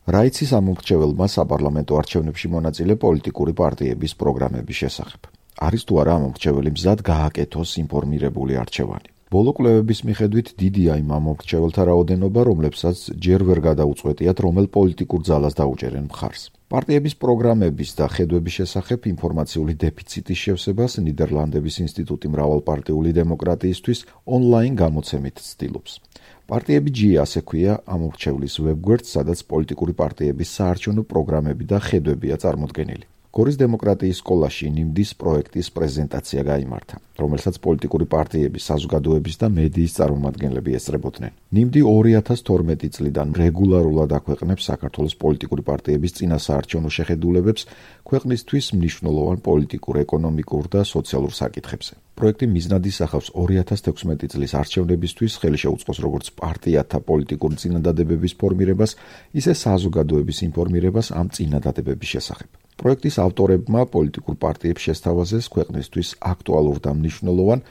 რა იცის ამომრჩეველმა საპარლამენტო არჩევნებში მონაწილე პოლიტიკური პარტიების პროგრამების შესახებ? არის თუ არა ამომრჩეველი მზად გააკეთოს ინფორმირებული არჩევანი? ბოლო კვლევების მიხედვით დიდია იმ ამომრჩეველთა რაოდენობა, რომლებსაც ჯერ ვერ გადაუწყვეტიათ, რომელ პოლიტიკურ ძალას დაუჭერენ მხარს. პარტიების პროგრამების და ხედვების შესახებ ინფორმაციული დეფიციტის შევსებას ნიდერლანდების ინსტიტუტი მრავალპარტიული დემოკრატიისთვის ონლაინ გამოცემით ცდილობს. პარტიები G ასე ქვია ამომრჩევლის ვებგვერდს, სადაც პოლიტიკური პარტიების საარჩევნო პროგრამები და ხედვებია წარმოდგენილი. გორის დემოკრატიის სკოლაში ნიმდის პროექტის პრეზენტაცია გაიმართა, რომელსაც პოლიტიკური პარტიების, საზოგადოების და მედიის წარმომადგენლები ესწრებოდნენ. ნიმდი 2012 წლიდან რეგულარულად აქვეყნებს საქართველოს პოლიტიკური პარტიების წინასაარჩევნო შეხედულებებს ქვეყნისთვის მნიშვნელოვან პოლიტიკურ, ეკონომიკურ და სოციალურ საკითხებზე. პროექტი მიზნად ისახავს 2016 წლის არჩევნებისთვის ხელი შეუწყოს როგორც პარტიათა პოლიტიკური წინადადებების ფორმირებას, ისე საზოგადოების ინფორმირებას ამ წინადადებების შესახებ. პროექტის ავტორებმა პოლიტიკურ პარტიებს შესთავაზეს ქვეყნისთვის აქტუალურ და მნიშვნელოვან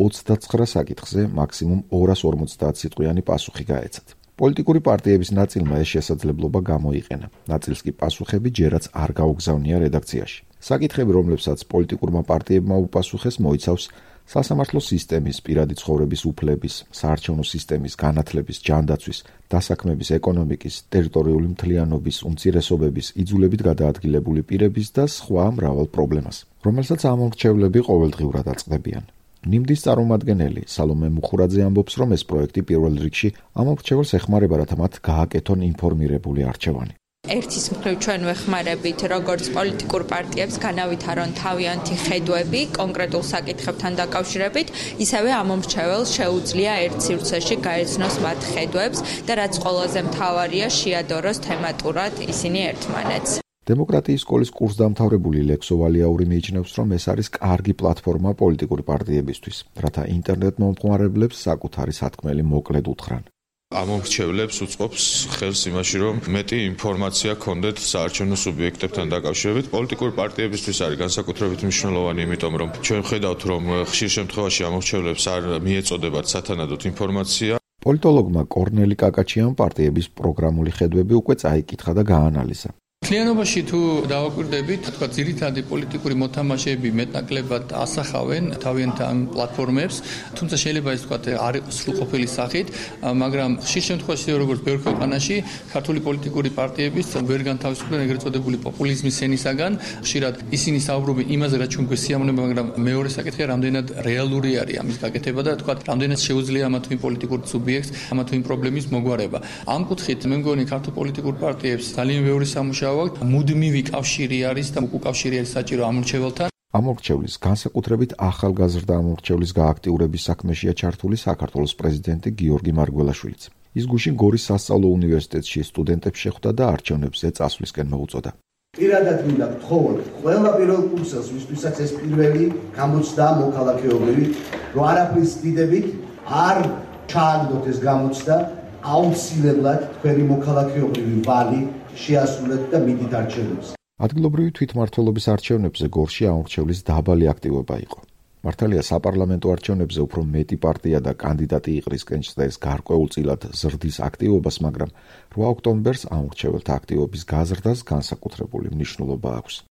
29 საკითხზე მაქსიმუმ 250 სიტყვიანი პასუხი გაეცათ. პოლიტიკური პარტიების ნაწილმა ეს შესაძლებლობა გამოიყენა, ნაწილს კი პასუხები ჯერაც არ გაუგზავნია რედაქციაში. საკითხები, რომლებსაც პოლიტიკურმა პარტიებმა უპასუხეს, მოიცავს სასამართლო სისტემის, პირადი ცხოვრების უფლების, საარჩევნო სისტემის, განათლების, ჯანდაცვის, დასაქმების, ეკონომიკის, ტერიტორიული მთლიანობის, უმცირესობების, იძულებით გადაადგილებული პირების და სხვა მრავალ პრობლემას, რომელსაც ამომრჩევლები ყოველდღიურად აწყდებიან. ნიმდის წარმომადგენელი სალომე მუხურაძე ამბობს, რომ ეს პროექტი პირველ რიგში ამომრჩეველს ეხმარება, რათა მათ გააკეთონ ინფორმირებული არჩევანი. ერთის მხრივ ჩვენ ვეხმარებით როგორც პოლიტიკურ პარტიებს განავითარონ თავიანთი ხედვები კონკრეტულ საკითხებთან დაკავშირებით, ისევე ამომრჩეველს შეუძლია ერთ სივრცეში გაეცნოს მათ ხედვებს და რაც ყველაზე მთავარია, შეადოროს თემატურად ისინი ერთმანეთს. დემოკრატიის სკოლის კურსდამთავრებული ლექსო ვალიაური მიიჩნევს, რომ ეს არის კარგი პლატფორმა პოლიტიკური პარტიებისთვის, რათა ინტერნეტ მომხმარებლებს საკუთარი სათქმელი მოკლედ უთხრან. ამომრჩევლებს უწყობს ხელს იმაში, რომ მეტი ინფორმაცია ქონდეთ საარჩევნო სუბიექტებთან დაკავშირებით. პოლიტიკური პარტიებისთვის არის განსაკუთრებით მნიშვნელოვანი, იმიტომ რომ ჩვენ ვხედავთ, რომ ხშირ შემთხვევაში ამომრჩევლებს არ მიეწოდებათ სათანადოდ ინფორმაცია. პოლიტოლოგმა კორნელი კაკაჩიამ პარტიების პროგრამული ხედვები უკვე წაიკითხა და გაანალიზა. მთლიანობაში თუ დავაკვირდებით, თქვა ძირითადი პოლიტიკური მოთამაშეები მეტნაკლებად ასახავენ თავიანთ ამ პლატფორმებს, თუმცა შეიძლება ეს თქვა არ იყოს სრულყოფილი სახით, მაგრამ ხშირ შემთხვევაში როგორც ბევრ ქვეყანაში ქართული პოლიტიკური პარტიებიც ვერ განთავისუფლდნენ ეგრეთ წოდებული პოპულიზმის ენისაგან. ხშირად ისინი საუბრობენ იმაზე, რაც ჩვენ გვესიამოვნება, მაგრამ მეორე საკითხია, რამდენად რეალური არის ამის გაკეთება და თქვა რამდენად შეუძლია ამა თუ იმ პოლიტიკურ სუბიექტს ამა თუ იმ პრობლემის მოგვარება. ამ კუთხით მე მგონი ქართულ პოლიტიკურ პარტიებს ძალიან ბევრი სამუშაო მუდმივი კავშირი არის და უკავშირი არის საჭირო ამომრჩეველთან. ამომრჩევლის, განსაკუთრებით ახალგაზრდა ამომრჩევლის გააქტიურების საქმეშია ჩართული საქართველოს პრეზიდენტი გიორგი მარგველაშვილიც. ის გუშინ გორის სასწავლო უნივერსიტეტში სტუდენტებს შეხვდა და არჩევნებზე წასვლისკენ მოუწოდა. პირადად მინდა გთხოვოთ ყველა პირველ კურსელს, ვისთვისაც ეს პირველი გამოცდა მოქალაქეობრივი, რომ არაფრის დიდებით არ ჩააგდოთ ეს გამოცდა, აუცილებლად თქვენი მოქალაქეობრივი ვალი შეასრულეთ და მიდით არჩევნებს. ადგილობრივი თვითმმართველობის არჩევნებზე გორში ამომრჩევლის დაბალი აქტივობა იყო. მართალია საპარლამენტო არჩევნებზე უფრო მეტი პარტია და კანდიდატი იყრისკენ ჩნდეს გარკვეულწილად ზრდის აქტივობას, მაგრამ 8 ოქტომბერს ამომრჩეველთა აქტივობის გაზრდას განსაკუთრებული მნიშვნელობა აქვს.